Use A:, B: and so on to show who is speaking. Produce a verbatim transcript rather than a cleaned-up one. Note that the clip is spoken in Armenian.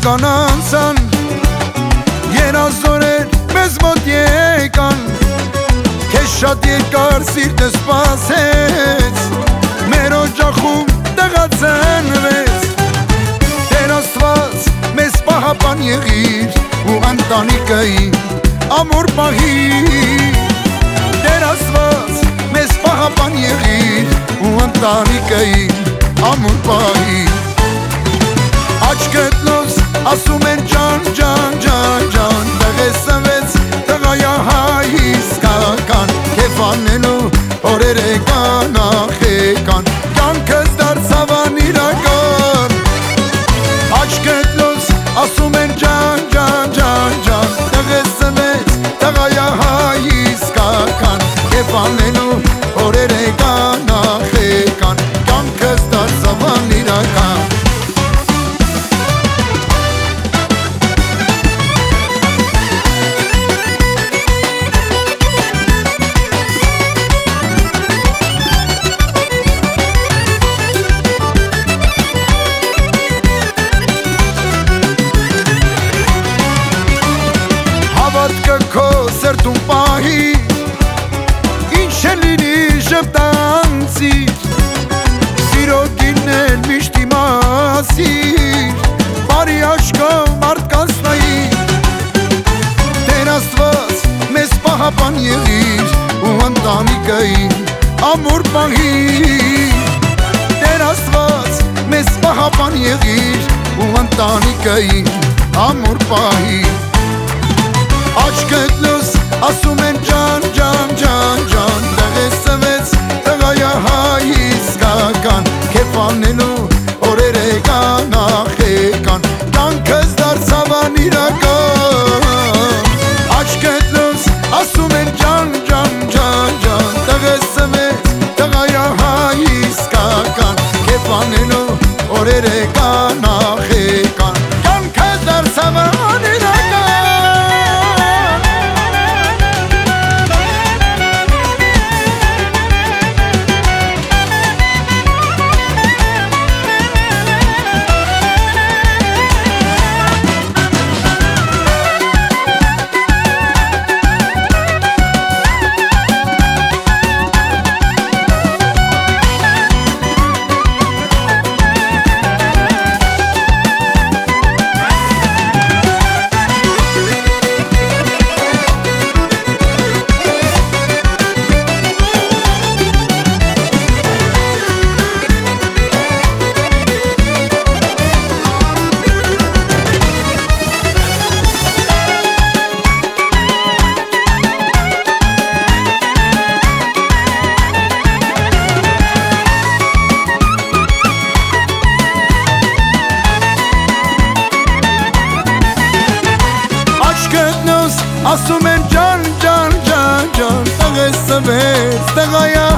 A: Օրերական անցան, երազորեր մեզ մոտ եկան, քեզ շատ երկար սիրտը սպասեց, մեր օջախում տեղացնվեց, Տեր Աստված մեզ պահապան եղիր ու ընտանիքին ամուր պահիր, Տեր Աստված մեզ պահապան եղիր ու ընտանիքին ամուր պահիր, Աչքդ լույս ասում են ջան, ջան, ջան, ջան, տեղեսվեց տղայա հայ իսկական, քեզ անելու օրեր եկան, ախ եկան, կյանքս դարձավ անիրական, Աչքդ լույս ասում են ջան, ջան, ջան, ջան, տեղեսվեց տղայա հայ իսկական, քեզ անելու օրեր եկան, ախ եկան, կյանքս դարձավ անիրական Քո սրտում պահի, ինչ է լինի ժպտանցիր, սիրո գինել միշտ իմասիր, բարի աչքով մարդկանց նայիր, Տեր Աստված մեզ պահապան եղիր ու ընտանիքին ամուր պահիր, Տեր Աստված մեզ պահապան եղիր ու ընտանիքին ամուր պահիր, Աչքդ լույս ասում են ջան, ջան, ջան, ջան, տեղեսվեց տղայա հայ իսկական, քեզ անելու օրեր եկան, ախ եկան, կյանքս դարձավ անիրական, Աչքդ լույս ասում են ջան, ջան, ջան, ջան, տեղեսվեց տղայա հայ իսկական, քեզ անելու օրեր եկան, ախ եկան, կյանքս դարձավ անիրական Ասում են ջան, ջան, ջան, ջան, տեղեսվեց տղայա